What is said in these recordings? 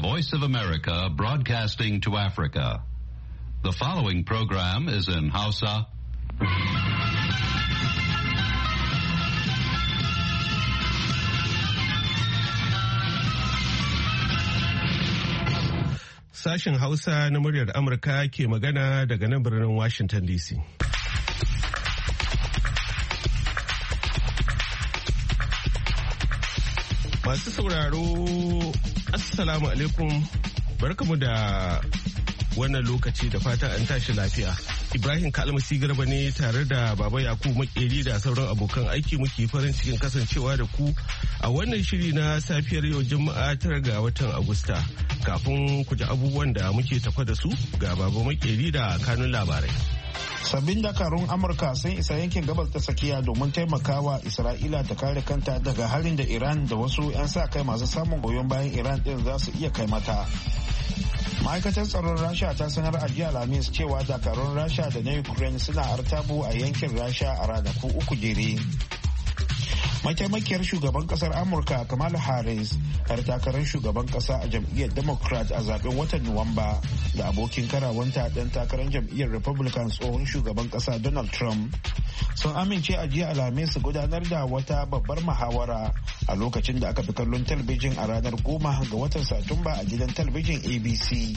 Voice of America broadcasting to Africa. The following program is in Hausa. Sashen Hausa na muryar Amurka ke magana daga nan birnin Washington DC. Masu sauraro, Assalamu alaikum, barkamu da wannan lokaci da fata an tashi lafiya. Ibrahim Kalmasi Garba ne tare da Baba Yakubu Makeri da sauran abokan aiki muke farin cikin kasancewa da ku a wannan shiri na safiyar yau Juma'a 9 ga watan Agusta. Kafin ku ji abubuwan da muke tafa da su ga Baba Makeri da kanun labarai. Sabbin dakarun Amurka sun isa yankin gabas ta tsakiya domin taimakawa Isra'ila ta kare kanta daga harin da Iran da wasu 'yan sa kai masu samun goyon bayan Iran din za su iya kai mata. Ma'aikatar tsaron Rasha ta sanar a jiya Alhamis cewa dakarun Rasha da na Ukraine suna artabu a yankin Rasha a ranaku 3 jere. Mataimakiyar shugaban kasar Amurka Kamala Harris har takarar shugaban kasa a jam'iyyar Democrat a zaben watan Nuwamba da abokin karawanta dan takarar jam'iyyar Republican tsohon shugaban kasa Donald Trump sun amince a jiya Alhamis su gudanar da wata babbar muhawara a lokacin da aka fi kallon talabijin a ranar 10 ga watan Satumba a gidan talabijin ABC.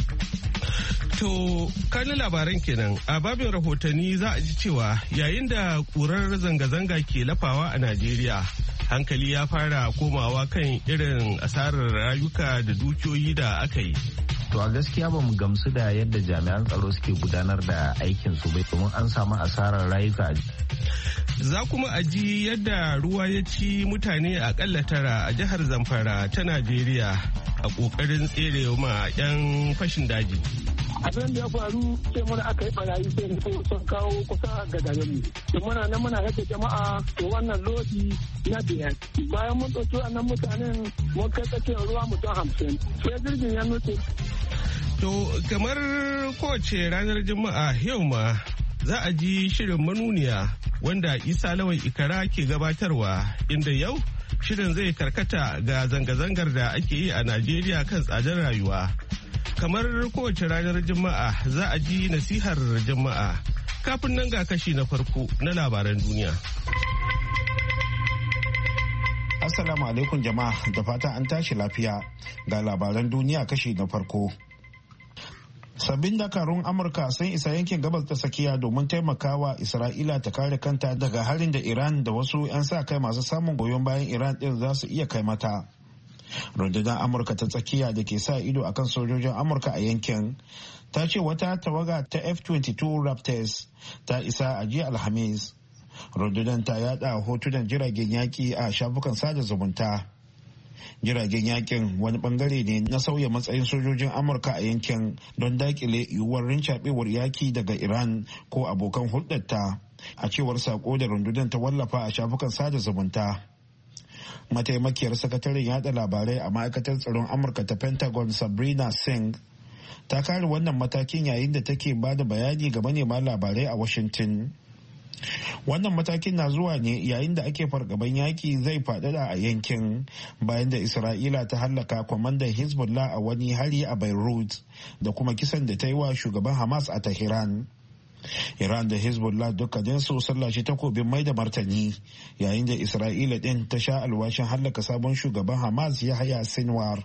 To, kanin labaran kenan a babin rahotanni za a ji cewa yayin da ƙurar zanga-zanga ke lafawa a Najeriya, hankali ya fara komawa kan irin asarar rayuka da dukiyoyi da aka yi. To a gaskiya ba mu gamsu da yadda jami'an tsaro suke gudanar da aikin su bai domin an samu asarar rayuka. Za kuma a ji yadda ruwa ya ci mutane akalla 9 a jihar Zamfara ta Najeriya a ƙoƙarin tsere ma 'yan fashin daji. Abin da ya faru sai muna aka yi barayi sai sun kawo kusa ga garinmu. Da muna rage jama'a to wannan lodi na biyar. Bayan mun ɗauki wannan mutanen mun kai tsakiyar ruwa mutum 50. Sai jirgin ya nutse. To kamar kowace ranar Juma'a yau ma za a ji shirin manuniya wanda Isa Lawan Ikara ke gabatarwa inda yau shirin zai karkata ga zanga-zangar da ake yi a Najeriya kan tsadar rayuwa. Kamar kowace ranar Juma'a za a ji nasihar Juma'a. Kafin nan ga kashi na farko na labaran duniya. Assalamu alaikum jama'a, da fata an tashi lafiya ga labaran duniya kashi na farko. Sabbin dakarun Amurka sun isa yankin gabas ta tsakiya domin taimakawa Isra'ila ta kare kanta daga harin da Iran da wasu 'yan sa kai masu samun goyon bayan Iran din za su iya kai mata. Rundunar Amurka ta tsakiya da ke sa ido akan sojojin Amurka a yankin ta ce wata tawaga ta F-22 Raptors ta isa a jiya Alhamis. Rundunar ta yada hotunan jiragen yaki a shafukan sada zumunta. Jiragen yakin wani bangare ne na sauya matsayin sojojin Amurka a yankin don dakile yiwuwar rincaɓewar yaki daga Iran ko abokan hulɗarta, a cewar sako da rundunar ta wallafa a shafukan sada zumunta. Mataimakiyar sakataren yada labarai a ma'aikatar tsaron Amurka ta Pentagon Sabrina Singh ta kare wannan matakin yayin da take ba da bayani ga manema labarai a Washington. Wannan matakin na zuwa ne yayin da ake fargaban yaki zai faɗaɗa a yankin bayan da Isra'ila ta hallaka kwamandan Hezbollah a wani hari a Beirut da kuma kisan da ta yi wa shugaban Hamas a Tehran. Iran da Hezbollah dukkaninsu sun lashe takobin mai da martani yayin da Isra'ila din ta sha alwashin hallaka sabon shugaban Hamas Yahya Sinwar.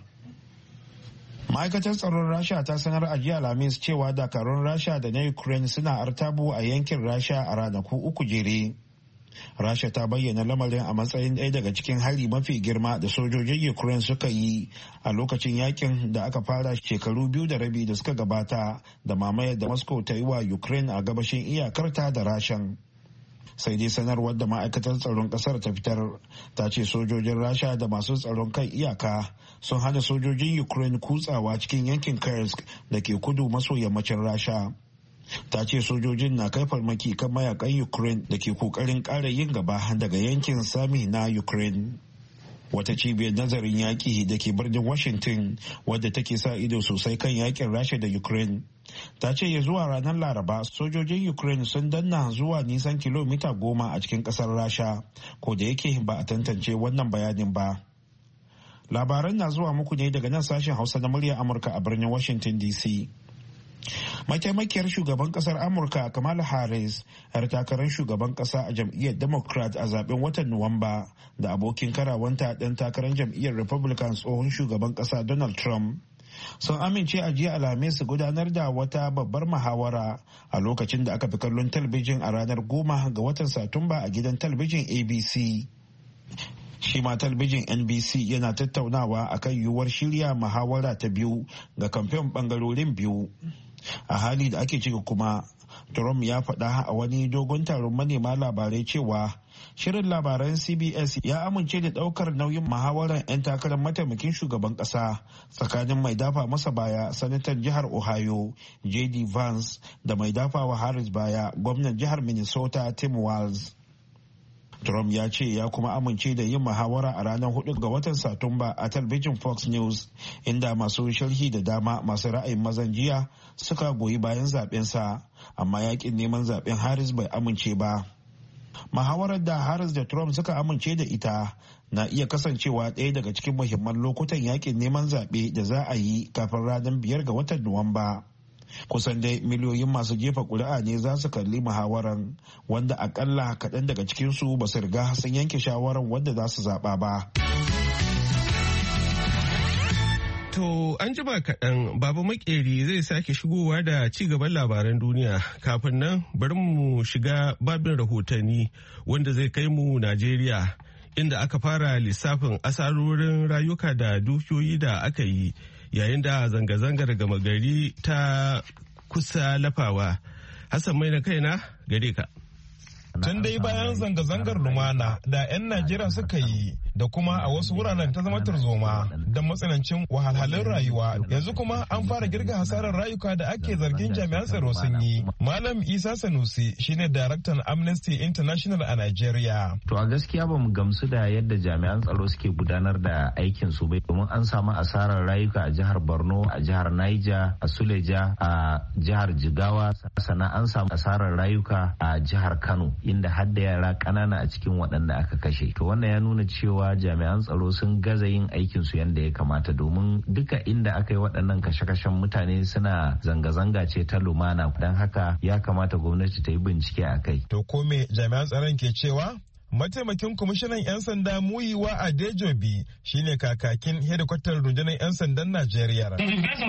Ma'aikatar tsaron Rasha ta sanar a jiya Alhamis cewa dakarun Rasha da na Ukraine suna artabu a yankin Rasha a ranaku 3 jere. Rasha ta bayyana lamarin a matsayin ɗaya daga cikin hari mafi girma da sojojin Ukraine suka yi a lokacin yakin da aka fara shekaru 2 da rabi da suka gabata da mamayar da Moscow ta yi wa Ukraine a gabashin iyakarta da Rashan. Sai dai sanarwar da ma'aikatar tsaron kasar ta fitar ta ce sojojin Rasha da masu tsaron kan iyaka sun hana sojojin Ukraine kutsawa cikin yankin Kursk da ke kudu maso yammacin Rasha. Ta ce sojojin na kai farmaki kan mayakan Ukraine da ke kokarin ƙara yin gaba daga yankin Sami na Ukraine. Wata cibiyar nazarin yaƙi da ke birnin Washington wadda take sa ido sosai kan yakin Rasha da Ukraine ta ce ya zuwa ranar Laraba sojojin Ukraine sun danna zuwa nisan kilomita 10 a cikin ƙasar Rasha, ko da yake ba a tantance wannan bayanin ba. Labaran na zuwa muku ne daga nan sashen Hausa na muryar Amurka a birnin Washington DC. Mataimakiyar shugaban kasar Amurka Kamala Harris, 'yar takarar shugaban kasa a jam'iyyar Democrat a zaben watan Nuwamba, da abokin karawanta ɗan takarar jam'iyyar Republican tsohon shugaban kasa Donald Trump, sun amince a jiya Alhamis su gudanar da wata babbar muhawara a lokacin da aka fi kallon talabijin a ranar 10 ga watan Satumba a gidan talabijin ABC. Shi ma talabijin NBC yana tattaunawa akan yiwuwar shirya muhawara ta biyu ga kamfen bangarorin biyu. A hali da ake ciki kuma, Trump ya faɗa a wani dogon taron manema labarai cewa shirin labaran CBS ya amince da ɗaukar nauyin muhawarar 'yan takarar mataimakin shugaban ƙasa tsakanin mai dafa masa baya sanatan jihar Ohio J.D. Vance da mai dafa wa Harris baya gwamnan jihar Minnesota Tim Walz. Trump ya ce ya kuma amince da yin muhawara a ranar 4 ga watan Satumba a talabijin Fox News, inda masu sharhi da dama masu ra'ayin mazan jiya suka goyi bayan zabensa, amma yakin neman zaben Harris bai amince ba. Muhawarar da Harris da Trump suka amince da ita na iya kasancewa ɗaya daga cikin muhimman lokutan yakin neman zaɓe da za a yi kafin ranar 5 ga watan Nuwamba. Kusan dai miliyoyin masu jefa ƙuri'a ne za su kalli muhawaran, wanda akalla kaɗan daga cikinsu ba su riga sun yanke shawarar wanda za su zaɓa ba. To an jima kaɗan Baba Makeri zai sake shigowa da ci gaban labaran duniya. Kafin nan bari mu shiga babin rahotanni wanda zai kai mu Najeriya, inda aka fara lissafin asarorin rayuka da dukiyoyi da aka yi yayin da zanga-zangar gama gari ta kusa lafawa. Hassan mai na kaina gare ka. Tun dai bayan zanga-zangar lumana da 'yan Najeriya suka yi da kuma a wasu wuraren ta zama tarzoma da matsanancin wahalhalun rayuwa, yanzu kuma an fara girga hasarar rayuka da ake zargin jami'an tsaro sun yi. Malam Isa Sanusi shine daraktan Amnesty International a Najeriya. To a gaskiya ba mu gamsu da yadda jami'an tsaro suke gudanar da aikin su bai, domin an samu asarar rayuka a jihar Borno, a jihar Niger, a Suleja, a jihar Jigawa, sannan an samu asarar rayuka a jihar Kano, inda har da yara ƙanana a cikin waɗanda aka kashe. To wannan ya nuna cewa jami'an tsaro sun gaza yin aikin su yadda ya kamata, domin duka inda aka yi waɗannan kashe-kashen mutane suna zanga-zanga ce ta lumana, don haka ya kamata gwamnati ta yi bincike a kai. To ko me jami'an tsaron ke cewa? Mataimakin kwamishinan 'yan sanda Muyiwa Adejobi shine kakakin hedikwatar rundunar 'yan sandan Najeriya.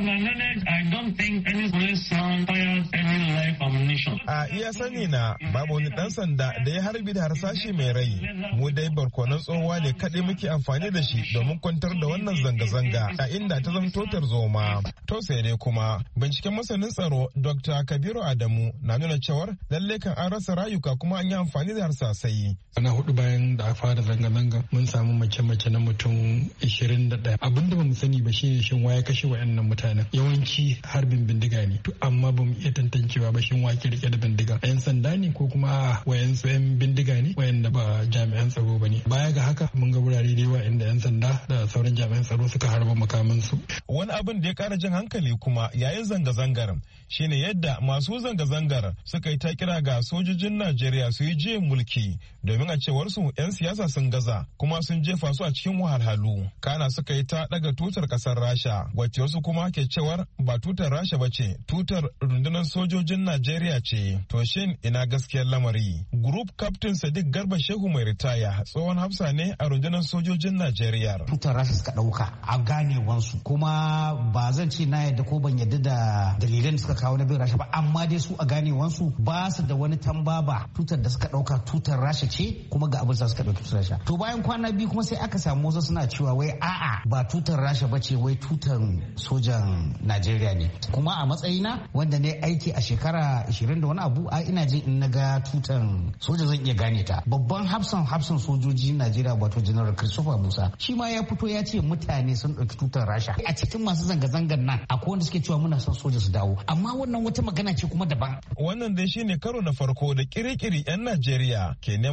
A iya sani na babu wani dan sanda da ya harbi da harsashi mai rai. Mu dai barkonan tsohuwa ne kaɗai muke amfani da shi domin kwantar da wannan zanga-zanga a inda ta zamto tarzoma. To sai dai kuma binciken masanin tsaro Dr. Kabiru Adamu na nuna cewar lalle kan an rasa rayuka kuma an yi amfani da harsasai. Ana 4 bayan da aka fara zanga-zanga mun samu mace-mace na mutum 21. Abinda ba mu sani ba shine shin waye kashe wayannan mutanen. Yawanci harbin bindiga ne. To amma ba mu iya tantancewa ba shin wake rike da bindiga. 'Yan sanda ne ko kuma wayansu 'yan bindiga ne wayanda ba jami'an tsaro ba ne. Baya ga haka mun ga wurare da yawa inda 'yan sanda da sauran jami'an tsaro suka harba makamansu. Wani abin da ya kara jin hankali kuma yayin zanga-zangar shine yadda masu zanga-zangar suka yi ta kira ga sojojin Najeriya su yi juyin mulki, domin a cewar su 'yan siyasa sun gaza kuma sun jefa su a cikin wahalhalu. Kana suka yi ta daga tutar kasar Rasha, wacce wasu kuma ke cewar ba tutar Rasha ba ce, tutar rundunar sojojin Najeriya ce. To shin ina gaskiyar lamari? Group Captain Sadiq Garba Shehu mai ritaya tsohon hafsa ne a rundunar sojojin Najeriya. Tutar Rasha suka dauka a ganewansu, kuma ba zan ce na yadda ko ban yadda da dalilan da suka kawo na bin Rasha ba, amma dai su a ganewansu ba su da wani tambaba. Tutar da suka dauka tutar Rasha ce, kuma ga abin da suka dauki tutar Rasha. To bayan kwana biyu kuma sai aka samu wasu suna cewa wai a'a ba tutar Rasha ba ce, wai tutar sojan Najeriya ne. Kuma a matsayina wanda ne aiki a shekara 20 da wani abu, a ina jin in naga tutan soja zan iya gane ta. Babban hafsan sojoji Najeriya wato General Christopher Musa shi ma ya fito ya ce mutane sun dauki tutar Rasha. A cikin masu zanga-zangar nan akwai wanda suke cewa muna son soja su dawo, amma wannan wata magana ce kuma daban. Wannan dai shine karo na farko da kirikiri 'yan Najeriya ke neman sojoji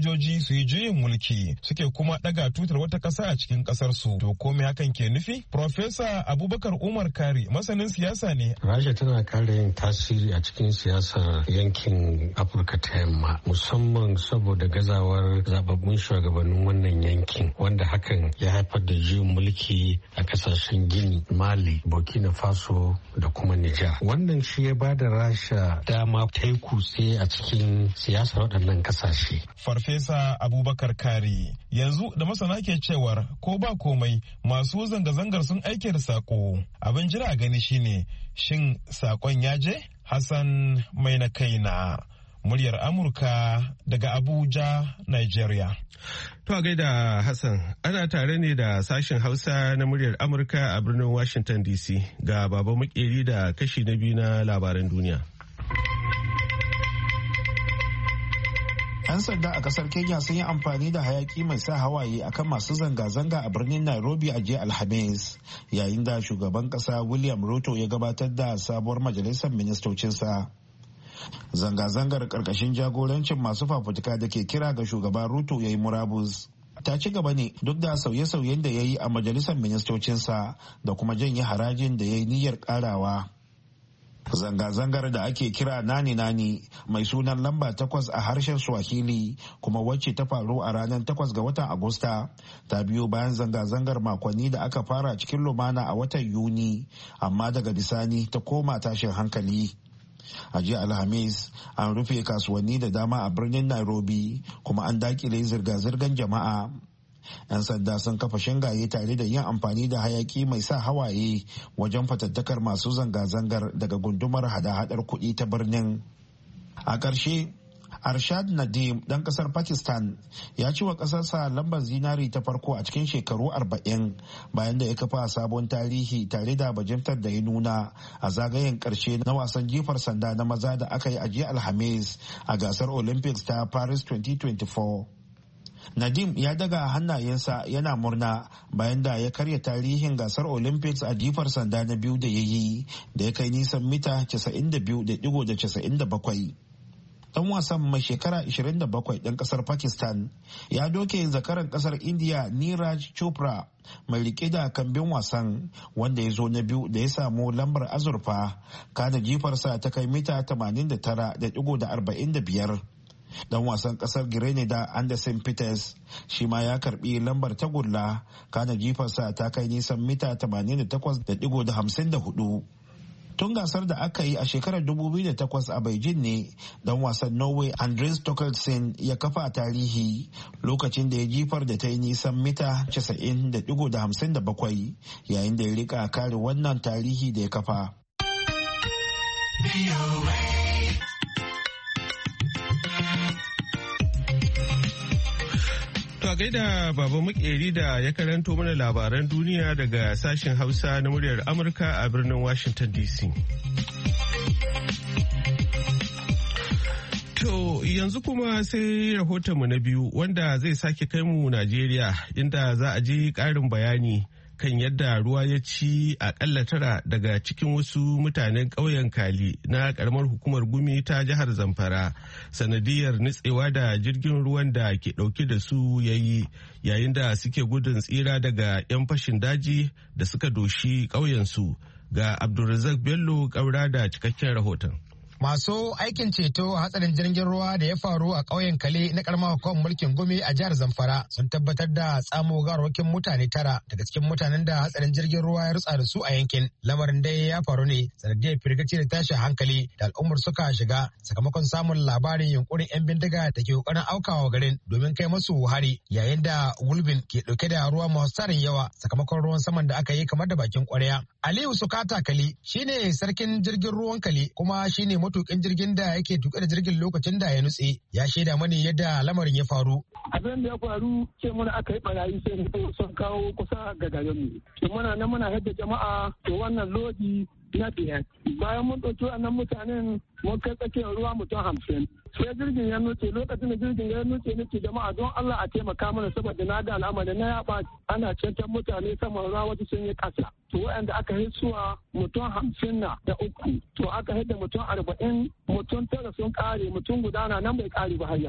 sojoji su yi juyin mulki suke kuma daga tutar wata kasa a cikin kasar su. To ko me hakan ke nufi? Profesa Abubakar Umar Kari masanin siyasa ne. Rasha tana kare yin tasiri a cikin siyasar yankin Afirka ta Yamma, musamman saboda gazawar zababbun shugabannin wannan yankin, wanda hakan ya haifar da juyin mulki a kasashen Gini, Mali, Burkina Faso da kuma Nijar. Wannan shi ya bada Rasha dama ta yi kutse a cikin siyasar waɗannan kasashe. Farfesa Abubakar Kari, yanzu da masana ke cewar ko ba komai masu zanga-zangar sun aike da sako. Abin jira a gani shine shin sakon ya je? Hassan mai na kaina, muryar Amurka daga Abuja, Nigeria. To a gaida Hassan, ana tare ne da sashen Hausa na muryar Amurka a birnin Washington DC. Ga Baba Makeri da kashi na biyu na labaran duniya. 'Yan sanda a kasar Kenya sun yi amfani da hayaki mai sa hawaye akan masu zanga-zanga a birnin Nairobi a jiya Alhamis, yayin da shugaban kasa William Ruto ya gabatar da sabuwar majalisar ministocinsa. Zanga-zangar karkashin jagorancin masu fafutuka da ke kira ga shugaban Ruto ya yi murabus ta ci gaba ne duk da sauye-sauyen da ya yi a majalisar ministocinsa da kuma janye harajin da ya yi niyyar karawa. Zanga-zangar da ake kira nani-nani mai sunan lamba 8 a harshen Swahili kuma wacce ta faru a ranar 8 ga watan Agusta ta biyo bayan zanga-zangar makonni da aka fara cikin lumana a watan Yuni, amma daga bisani ta koma tashin hankali. A jiya Alhamis an rufe kasuwanni da dama a birnin Nairobi kuma an dakile zirga-zirgar jama'a. 'Yan sanda sun kafa shingaye tare da yin amfani da hayaki mai sa hawaye wajen fatattakar masu zanga-zangar daga gundumar hada-hadar kuɗi ta birnin. A ƙarshe, Arshad Nadim ɗan ƙasar Pakistan ya ci wa ƙasarsa lambar zinari ta farko a cikin shekaru 40 bayan da ya kafa sabon tarihi tare da bajintar da ya nuna a zagayen ƙarshe na wasan jifar sanda na maza da aka yi a jiya Alhamis a gasar Olympics ta Paris 2024. Nadim ya daga hannayensa yana murna bayan da ya karya tarihin gasar Olympics a jifar sanda na biyu da ya yi da ya kai nisan mita 92.97. Dan wasan mai shekara 27 ɗan ƙasar Pakistan ya doke zakaran ƙasar India Neeraj Chopra mai rike da kambin wasan wanda ya zo na biyu da ya samu lambar azurfa, kana jifarsa ta kai mita 89.45. Dan wasan kasar Grenada Anderson Peters shi ma ya karbi lambar tagulla, kana jifarsa ta kai nisan mita 88.54. Tun gasar da aka yi a shekarar 2008 a Beijing ne dan wasan Norway Andres Torkelsen ya kafa tarihi lokacin da ya jifar da ta yi nisan mita 90.57 yayin da ya rika kare wannan tarihi da ya kafa. To gaida Baba Makeri da ya karanto mana labaran duniya daga sashen Hausa na muryar Amurka a birnin Washington DC. To yanzu kuma sai rahotonmu na biyu wanda zai sake kai mu Najeriya, inda za a ji ƙarin bayani kan yadda ruwa ya ci akalla 9 daga cikin wasu mutanen ƙauyen Kali na ƙaramar hukumar Gumi ta jihar Zamfara sanadiyar nitsewa da jirgin ruwan da ke ɗauke da su yayin da suke gudun tsira daga 'yan fashin daji da suka doshi ƙauyensu. Ga Abdulrazak Bello ƙaura da cikakken rahoton. Masu aikin ceto a hatsarin jirgin ruwa da ya faru a ƙauyen Kale na karamar hukumar mulkin Gumi a jihar Zamfara sun tabbatar da tsamo gawarwakin mutane 9 daga cikin mutanen da hatsarin jirgin ruwa ya rutsa da su a yankin. Lamarin dai ya faru ne sanadiyar firgici da tashin hankali da al'ummar suka shiga sakamakon samun labarin yunkurin 'yan bindiga da ke kokarin aukawa garin domin kai masu hari, yayin da gulbin ke dauke da ruwa masu tarin yawa sakamakon ruwan saman da aka yi kamar da bakin kwarya. Aliyu Sukata Kali shine sarkin jirgin ruwan Kali kuma shine matukin jirgin da yake tuke da jirgin lokacin da ya nutse, ya shaida mani yadda lamarin ya faru. Abin da ya faru ce muna aka yi barayi sai sun kawo kusa ga garinmu. Muna nan muna yadda jama'a to wannan lodi na biyar. Bayan mun ɗauki wannan mutanen mun kai tsakiyar ruwa mutum 50. Sai jirgin ya nuce, lokacin da jirgin ya nuce nake jama'a don Allah a taimaka mana saboda na ga al'amarin na yaba ana cancan mutane saman ruwa wasu sun yi ƙasa. To waɗanda aka hitsuwa mutum 53. To aka hidda mutum 40, mutum 9 sun ƙare, mutum guda na nan bai ƙare ba har yanzu.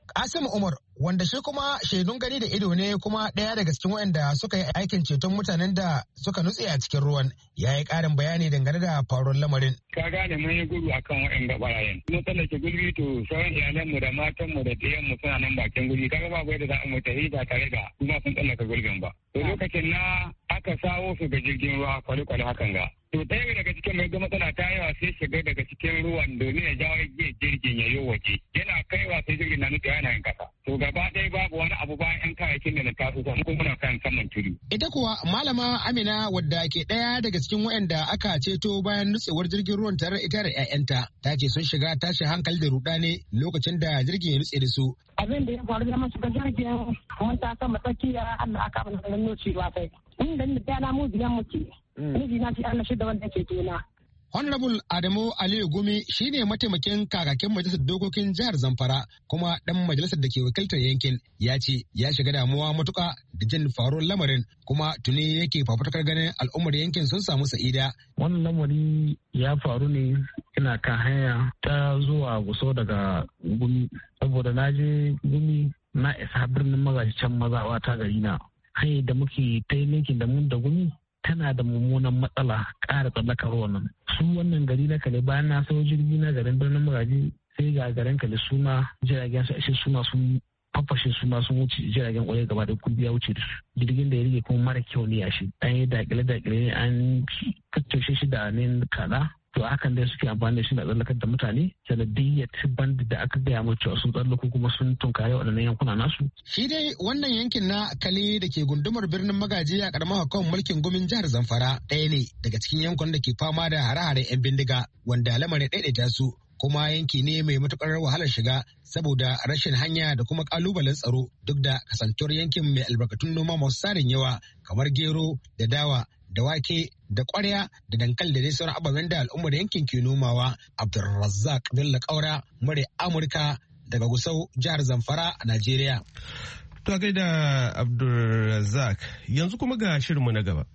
Kasim Umar wanda shi kuma shaidun gani da ido ne kuma ɗaya daga cikin waɗanda suka yi aikin ceton mutanen da suka nutse a cikin ruwan ya yi ƙarin bayani dangane da faruwar lamarin. Ka gane mun yi gudu akan waɗanda ɓarayen. Mun tsallake gulbi to sauran iyalanmu da matanmu da ɗiyanmu suna nan bakin gulbi kaga babu yadda za a mu tafi ba tare da kuma sun tsallaka gulbin ba. To lokacin na aka sawo su ga jirgin ruwa kwale-kwale hakan ga. To ɗaya daga cikin mai ga matsala ta yawa sai shiga daga cikin ruwan domin ya jawo jirgin ya yi waje. Yana kaiwa sai jirgin na nutsewa yana yin kasa. To gaba ɗaya babu wani abu bayan 'yan kayayyakin da na taso kuma muna kan saman tudu. Ita kuwa Malama Amina wadda ke ɗaya daga cikin waɗanda aka ceto bayan nutsewar jirgin ruwan tare da ita da 'ya'yanta ta ce sun shiga tashin hankali da rudani lokacin da jirgin ya nutse da su. Abin da ya faru da masu jirgin mun ta sama tsakiya Allah aka bani da nuci ba sai. Inda da na mu biyan muke. Miji na fi Allah shida wanda ke tona. Honorable Adamu Aliyu Gumi shine mataimakin kakakin majalisar dokokin jihar Zamfara kuma dan majalisar da ke wakiltar yankin ya ce ya shiga damuwa matuka da jin faruwar lamarin kuma tuni yake fafutukar ganin al'ummar yankin sun samu sa'ida. Wannan lamari ya faru ne ina kan hanya ta zuwa Gusau daga Gumi saboda na je Gumi na isa birnin Magaji can mazawa ta gari na. Hanyar da muke ta yankin da mun da Gumi tana da mummunan matsala ƙara tsallakar wannan. Su wannan gari na Kale bayan na sau jirgi na garin birnin Magaji sai ga garin Kale suna jiragen su ashe suna sun fafashe suna sun wuce jiragen ƙwaye gaba da kudi ya wuce da su. Jirgin da ya rige kuma mara kyau ne a shi. An yi dakile an kaccashe shi da ne kaɗa. To hakan dai suke amfani da shi na tsallakar da mutane sanadiyyar band da aka gaya mu cewa sun tsallako kuma sun tunkare waɗannan yankuna nasu. Shi dai wannan yankin na Kale da ke gundumar birnin Magaji a ƙaramar hukumar mulkin Gumin jihar Zamfara ɗaya ne daga cikin yankunan da ke fama da hare-haren 'yan bindiga wanda lamarin ɗaiɗaita su kuma yanki ne mai matuƙar wahalar shiga saboda rashin hanya da kuma ƙalubalen tsaro duk da kasantuwar yankin mai albarkatun noma masu tsarin yawa kamar gero da dawa da wake da ƙwarya da dankali da dai sauran ababen da al'ummar yankin ke nomawa. Abdulrazzaq Bello Kaura, murya Amurka daga Gusau, jihar Zamfara a Najeriya. To gaida Abdulrazzaq, yanzu kuma ga shirinmu na gaba.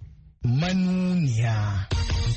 Manuniya.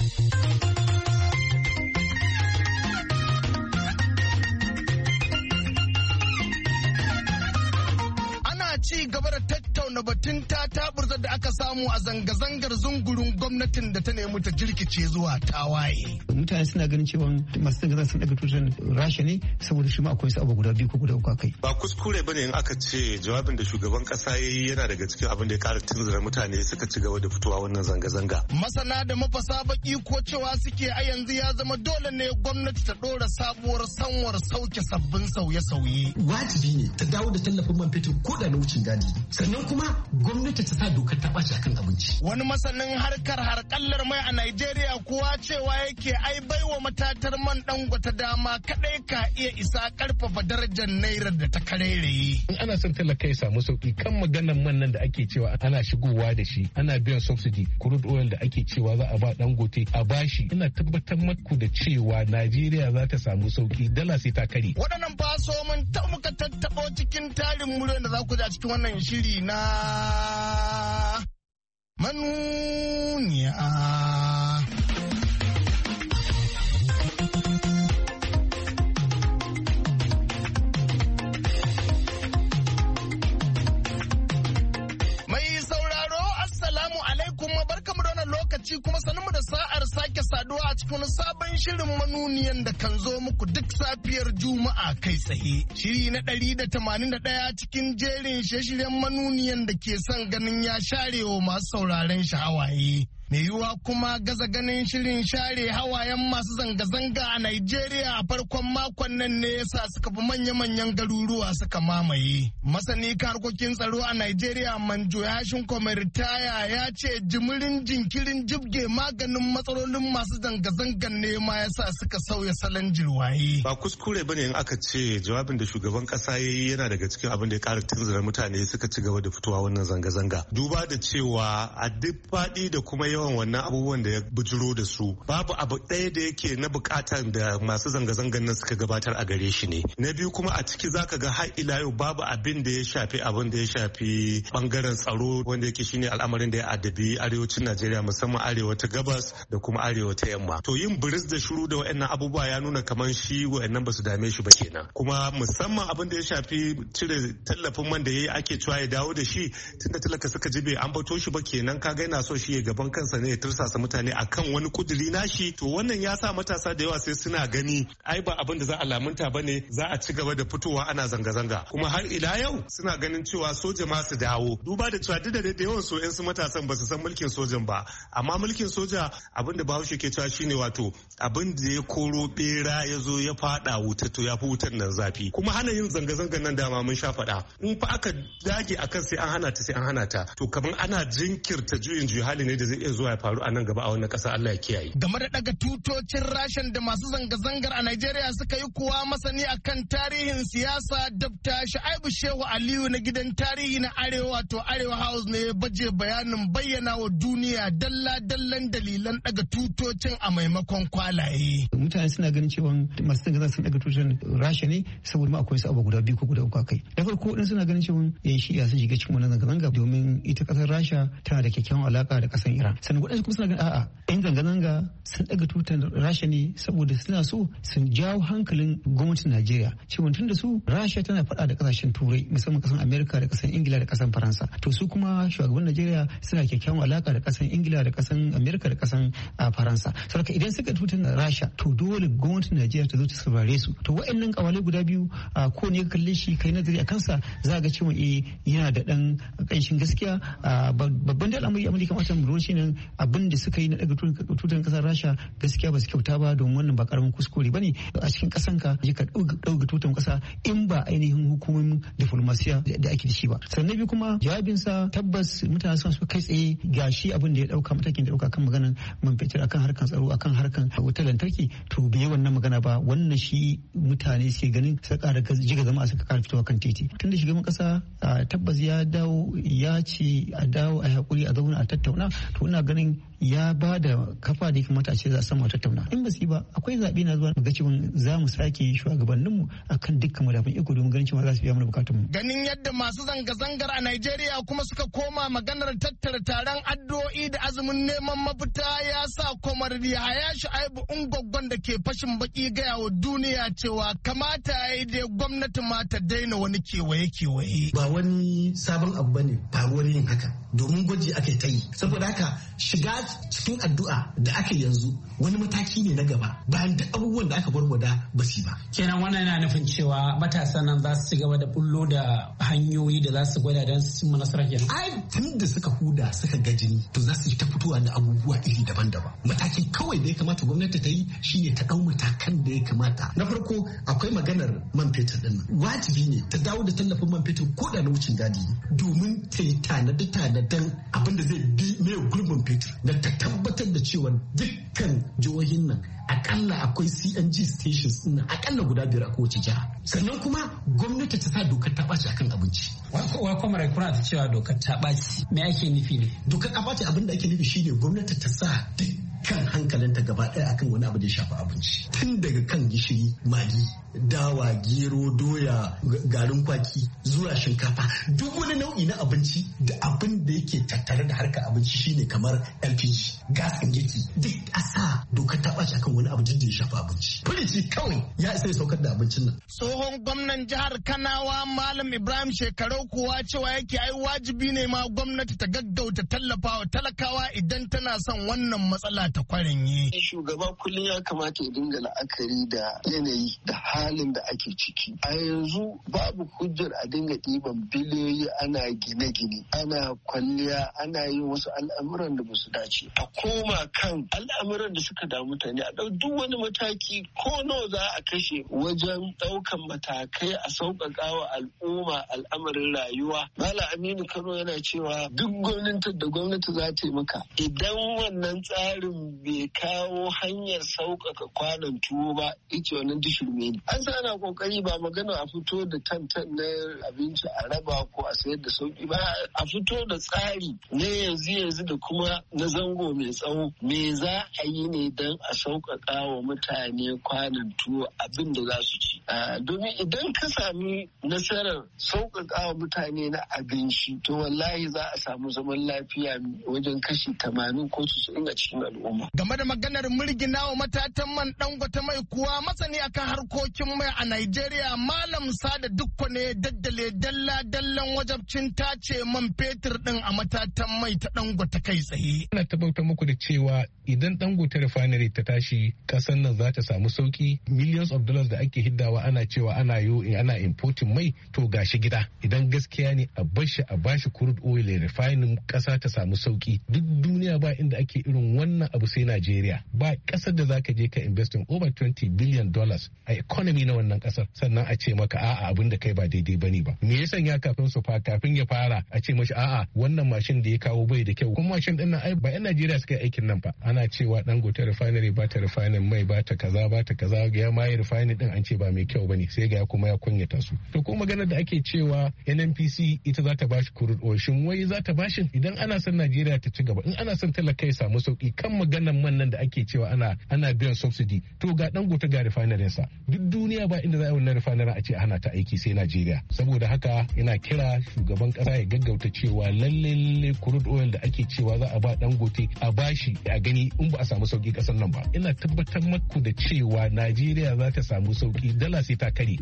Ci gaba da tattauna batun tataburza da aka samu a zanga-zangar zungurin gwamnatin da ta nemi ta jirkice zuwa tawaye. Mutane suna ganin cewa masu zanga-zanga sun daga tutar Rasha ne saboda shi ma akwai su abu guda biyu ko guda uku kai. Ba kuskure bane in aka ce jawabin da shugaban kasa ya yi yana daga cikin abin da ya kara tunzura mutane suka ci gaba da fitowa wannan zanga-zanga. Masana da mafasa baki ko cewa suke a yanzu ya zama dole ne gwamnati ta dora sabuwar sanwar sauke sabbin sauye-sauye. Wajibi ne ta dawo da tallafin man fetur ko da na wucin gadi. Sannan kuma gwamnati ta sa dokar ta ɓaci akan abinci. Wani masanin harkallar mai a Najeriya kuwa cewa yake ai baiwa matatar man Dangote dama kadai ka iya isa karfafa darajar naira da ta kareraye. In ana son talaka ya samu sauki kan maganar man nan da ake cewa ana shigowa da shi ana biyan subsidy crude oil da ake cewa za a ba Dangote a bashi ina tabbatar maku da cewa Najeriya za ta samu sauki dala sai ta kare. Waɗannan faso mun ta muka tattaɓo cikin tarin muryar da za ku ji a cikin wannan shiri na manuniya. Mai sauraro, Assalamu alaikum, barkamu da wannan lokaci kuma sanin da sa'ar sake saduwa a cikin sabon shirin manuniyan da kan zo muku duk safiyar Juma'a kai tsaye. Shiri na 181 cikin jerin shirye-shiryen manuniyan da ke son ganin ya sharewa masu sauraren sha'awaye. Mai yiwuwa kuma gaza ganin shirin share hawayen masu zanga-zanga a Najeriya a farkon makon nan ne yasa suka fi manya-manyan garuruwa suka mamaye. Masani harkokin tsaro a Najeriya Manjo Yashin Ritaya ya ce jimirin jinkirin jibge maganin matsalolin masu zanga-zangan ne ma yasa suka sauya salon jirwaye. Ba kuskure bane in aka ce jawabin da shugaban kasa ya yi yana daga cikin abin da ya kara tunzura mutane suka ci gaba da fitowa wannan zanga-zanga. Duba da cewa a duk faɗi da kuma yawan wannan abubuwan da ya bujiro da su babu abu ɗaya da yake na bukatar da masu zanga-zangan nan suka gabatar a gare shi ne. Na biyu kuma a ciki zaka ga har ila yau babu abin da ya shafi bangaren tsaro wanda yake shine al'amarin da ya addabi arewacin Najeriya musamman arewa ta gabas da kuma arewa ta yamma. To yin biris da shiru da waɗannan abubuwa ya nuna kamar shi waɗannan ba su dame shi ba kenan. Kuma musamman abin da ya shafi cire tallafin man da yayi ake cewa ya dawo da shi tunda talaka suka ji bai ambato shi ba kenan kaga yana so shi ya gaban kansa ne ya tursasa mutane akan wani kuduri nashi. To wannan ya sa matasa da yawa sai suna gani ai ba abin da za a lamunta bane, za a ci gaba da fitowa ana zanga-zanga. Kuma har ila yau suna ganin cewa soja ma su dawo, duba da cewa duk da yawan so yan su matasan ba su san mulkin sojan ba, amma mulkin soja abin da Bahaushe ke cewa shine wato abin da ya koro bera ya zo ya fada wuta to ya fi wutar nan zafi. Kuma hana yin zanga-zangan nan dama mun sha faɗa, in fa aka dage akan sai an hana ta to kamar ana jinkirta juyin hali ne da zai iya zuwa ya faru a nan gaba a wannan ƙasa. Allah ya kiyaye. Game da daga tutocin rashin da masu zanga-zangar a Najeriya suka yi kuwa masani akan tarihin siyasa Dr. Shu'aibu Shehu Aliyu na gidan tarihi na Arewa to Arewa House ne baje bayanin bayyana wa duniya dalla-dallan dalilan daga tutocin a maimakon kwalaye. Mutane suna ganin cewa masu zanga-zanga sun daga tutocin rasha ne saboda ma akwai su abu guda biyu ko guda uku kai. Da farko din suna ganin cewa yan shi'a sun shiga cikin wannan zanga-zanga domin ita kasar Rasha tana da kyakkyawan alaka da kasar Iran. Sannan wadansu kuma suna ganin a'a yan zanga-zanga sun daga tutar Rasha ne saboda suna so su jawo hankalin gwamnatin Najeriya cewa tun da su Rasha tana faɗa da kasashen Turai musamman kasar Amerika da kasar Ingila da kasar Faransa. To su kuma shugaban Najeriya suna kyakkyawan alaka da kasar Ingila da kasar Amerika da kasar Faransa. Saboda idan suka tutar Rasha to dole gwamnatin Najeriya ta zo ta saurare su. To wa'annan kawalai guda biyu ko ne ka kalle shi kai nazari a kansa za ga cewa yana da dan kanshin gaskiya. Babban da al'amari Amurka kamata mu lura shine abin da suka yi na daga tutar kasar Rasha gaskiya ba su kyauta ba don wannan ba karamin kuskure bane a cikin kasanka ka dauka tutar kasa in ba ainihin hukumomin diplomasiya da ake da shi ba. Sannan biyu kuma jawabinsa tabbas mutane sun su kai tsaye gashi abin da ya dauka matakin da dauka kan maganan man fetur akan harkan tsaro akan harkan wutar lantarki to bai wannan magana ba. Wannan shi mutane suke ganin sai ƙara jiga zama suka ƙara fitowa kan titi. Tunda shugaban kasa tabbas ya dawo ya ce a dawo a hakuri a zauna a tattauna to ina ganin ya ba da kafa da ya kamata a ce za a samu tattauna. In ba su yi ba akwai zaɓe na zuwa ga cewa za mu sake shugabanninmu akan dukkan madafin iko domin ganin cewa za su biya mana bukatunmu. Ganin yadda masu zanga-zangar a Najeriya kuma suka koma maganar tattara taron addu'o'i da azumin neman mafita ya sa Kwamar Yahaya Shu'aibu Ungwaggon da ke fashin baki gaya wa duniya cewa kamata ya yi da gwamnati ma ta daina wani kewaye-kewaye. Ba wani sabon abu bane faruwar yin haka domin gwaji aka ta yi. Saboda haka shiga cikin addu'a da aka yanzu wani mataki ne na gaba bayan da abubuwan da aka gwargwada ba su ba. Kenan wannan yana nufin cewa matasan nan za su ci gaba da bullo da hanyoyi da za su gwada don su cimma nasara kenan. Ai tun da suka huda suka ga jini to za su ta fitowa da abubuwa iri daban-daban. Matakin kawai da ya kamata gwamnati ta yi shine ta ɗau matakan da ya kamata. Na farko akwai maganar man fetur din nan. Wajibi ne ta dawo da tallafin man fetur ko da na wucin gadi domin ta yi tanade-tanaden abin da zai bi mai gurbin fetur da ta tabbatar da cewa dukkan jihohin nan akalla akwai CNG stations din akalla guda 5 a kowace jiha. Sannan kuma gwamnati ta sa dokar ta ɓaci akan abinci. Wa kuma rai kuna ta cewa dokar ta ɓaci me ake nufi ne? Dokar ta ɓaci abin da ake nufi shine gwamnati ta sa kan hankalinta gaba ɗaya akan wani abu da ya shafi abinci. Tun daga kan gishiri, magi, dawa, gero, doya, garin kwaki zuwa shinkafa duk wani nau'i na abinci da abin da yake tattare da harkar abinci shine kamar LPG, gas and girki duk a sa dokar ta ɓaci akan wani abu da ya shafi abinci. Firici kawai ya isa ya saukar da abincin nan. Tsohon gwamnan jihar Kanawa Malam Ibrahim Shekarau kuwa cewa yake ai wajibi ne ma gwamnati ta gaggauta tallafawa talakawa idan tana son wannan matsala ta kwarenye. Shugaba kullum ya kamata ya dinga la'akari da yanayi da halin da ake ciki. A yanzu babu hujjar a dinga ɗiban biliyoyi ana gine-gine, ana kwalliya, ana yin wasu al'amuran da ba su dace. A koma kan al'amuran da suka damu mutane a ɗau duk wani mataki ko nawa za a kashe wajen ɗaukan matakai a sauƙaƙa wa al'umma al'amarin rayuwa. Malam Aminu Kano yana cewa duk gwamnati za ta yi maka idan wannan tsarin bai kawo hanyar sauƙaƙa kwanan tuwo ba ita wannan dishirme ne. An sa ana kokari ba magana a fito da tantan na abinci a raba ko a sayar da sauki ba, a fito da tsari na yanzu da kuma na zango mai tsawo. Me za a yi ne don a sauƙaƙa wa mutane kwanan tuwo abin da za su ci. Domin idan ka sami nasarar sauƙaƙa wa mutane na abinci to wallahi za a samu zaman lafiya wajen kashi 80 ko 90 a cikin al'umma. Game da maganar murgina wa matatan man Dangote mai kuwa masani akan harkokin mai a Najeriya Malam Sada Dukko ne daddale dalla-dallan wajabcin tace man fetur din a matatan mai ta Dangote kai tsaye. Ina tabbatar muku da cewa idan Dangote refinery ta tashi kasan nan za ta samu sauki, millions of dollars da ake hiddawa ana cewa ana importing mai to gashi gida. Idan gaskiya ne a bashi crude oil refining kasa ta samu sauki. Duk duniya ba inda ake irin wannan abu sai Najeriya. Ba kasar da zaka je ka investing over $20 billion a economy na wannan kasar sannan a ce maka a'a abin da kai ba daidai bane ba. Me yasa ya kafin ya fara a ce mashi a'a wannan mashin da ya kawo bai da kyau. Kuma mashin din nan ba 'yan Najeriya suka yi aikin nan ba. Ana cewa Dangote refinery ba ta refining mai ba ta kaza ya ma yi refining din an ce ba mai kyau bane sai ga kuma ya kunyata su. To ko magana da ake cewa NNPC ita za ta bashi crude oil shin wai za ta bashin idan ana son Najeriya ta ci gaba in ana son talaka ya samu sauki kan maganan man nan da ake cewa ana biyan subsidy to ga Dangote ga refinery sa duk duniya ba inda za a yi wannan refinery a ce hana ta aiki sai Najeriya. Saboda haka ina kira shugaban kasa ya gaggauta cewa lalle crude oil da ake cewa za a ba Dangote a bashi a gani in ba a samu sauki kasar nan ba. Ina tabbatar maku da cewa Najeriya za ta samu sauki dala sai ta kare.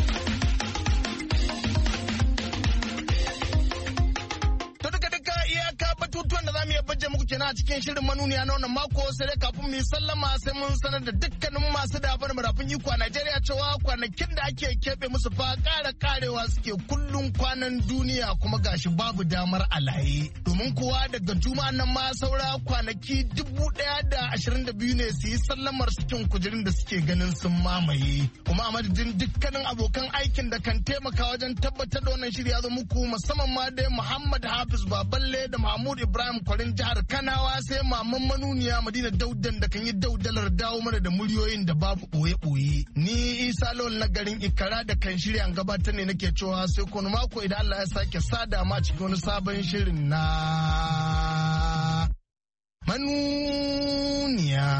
Baje muku kenan a cikin shirin manuniya na wannan mako sai dai kafin mu yi sallama sai mun sanar da dukkanin masu dabar marafin iko a Najeriya cewa kwanakin da ake keɓe musu fa karewa suke kullun kwanan duniya kuma gashi babu damar alaye domin kuwa daga juma'an nan ma saura kwanaki 1022 ne su yi sallamar cikin kujerun da suke ganin sun mamaye kuma a madadin dukkanin abokan aikin da kan taimaka wajen tabbatar da wannan shirya zo muku musamman ma dai Muhammad Hafiz Baballe da Mahmud Ibrahim Kwarin jihar Kanawa sai maman manuniya Madina Daudan da kan yi daudalar dawo mana da muryoyin da babu ɓoye-ɓoye. Ni Isa Lawal na garin Ikara da kan shirya an gabatar ne nake cewa sai kono mako idan Allah ya sake sada ma cikin wani sabon shirin na manuniya.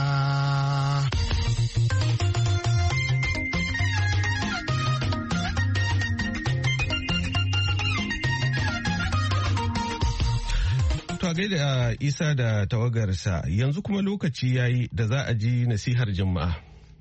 To gaida Isa da tawagarsa yanzu kuma lokaci yayi da za a ji nasihar Juma'a.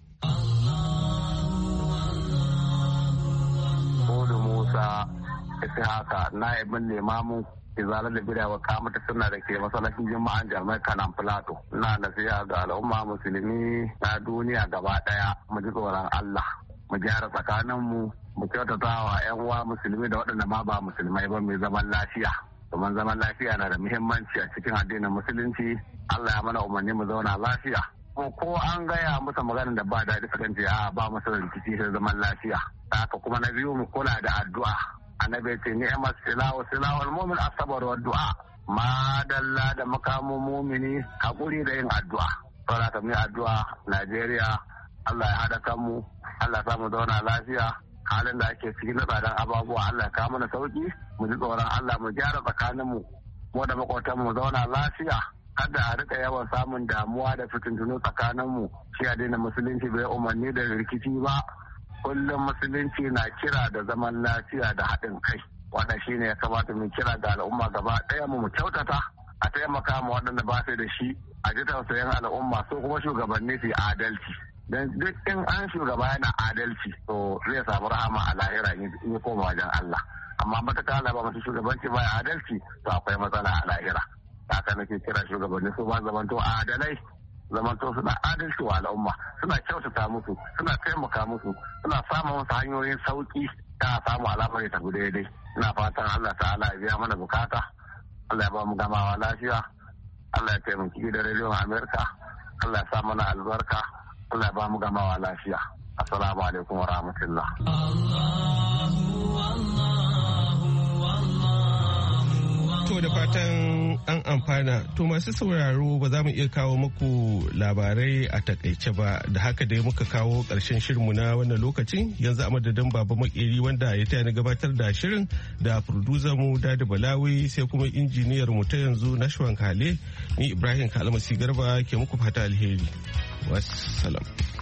Bodo Musa haka na ibin limamin izalar da bida wa kamata suna da ke masallacin Juma'an Jami'ar Kanan Plato. Ina nasiha ga al'umma musulmi na duniya gaba daya mu ji tsoron Allah. Mu gyara tsakaninmu mu kyautata wa 'yan uwa musulmi da waɗanda ma ba musulmai ba mai zaman lafiya. Domin zaman lafiya na da muhimmanci a cikin addinin musulunci. Allah ya mana umarni mu zauna lafiya. Ko an gaya musu maganar da ba daɗi sukan ce a ba musu rikici sai zaman lafiya. Haka kuma na biyu mu kula da addu'a. Annabi ce ni'mat silahul mu'min as-sabr wa du'a. Madalla da makamin mumini hakuri da yin addu'a. Saboda ka mu addu'a Najeriya Allah ya haɗa kanmu. Allah ya mu zauna lafiya. Halin da ake cikin na tsadan ababuwa Allah ya kawo mana sauki. Mu ji tsoron Allah mu gyara tsakaninmu mu da makwatan mu zauna lafiya kada a rika yawan samun damuwa da fitintunu tsakaninmu shi addinin musulunci bai umarni da rikici ba kullum musulunci na kira da zaman lafiya da haɗin kai wannan shine ya kamata mu kira ga al'umma gaba ɗaya mu kyautata a taimaka ma waɗanda ba su da shi a ji tausayin al'umma so kuma shugabanni su yi adalci dan duk in an shugaba yana adalci to zai samu rahama a lahira in ya koma wajen Allah amma mataka Allah ba masu shugabanci ba adalci to akwai matsala a lahira haka nake kira shugabanni su ba zamanto adalai zamanto suna adalci wa al'umma suna kyautata musu suna taimaka musu suna samun wasu hanyoyin sauki ta samu alamar ta guda daidai ina fatan Allah ta'ala ya biya mana bukata Allah ya ba mu gamawa lafiya Allah ya taimaki gidan rediyon Amerika Allah ya sa mana albarka Allah ya ba mu gamawa lafiya assalamu alaikum wa rahmatullah To da fatan an amfana. To masu sauraro ba za mu iya kawo muku labarai a takaice ba, da haka dai muka kawo ƙarshen shirinmu na wannan lokacin. Yanzu a madadin Baba Makeri wanda ya taya ni gabatar da shirin, da producer mu Dadi Balawi, sai kuma injiniyar mu ta yanzu Nashwan Kale, ni Ibrahim Kalmasi Garba ke muku fata alheri. Wassalam.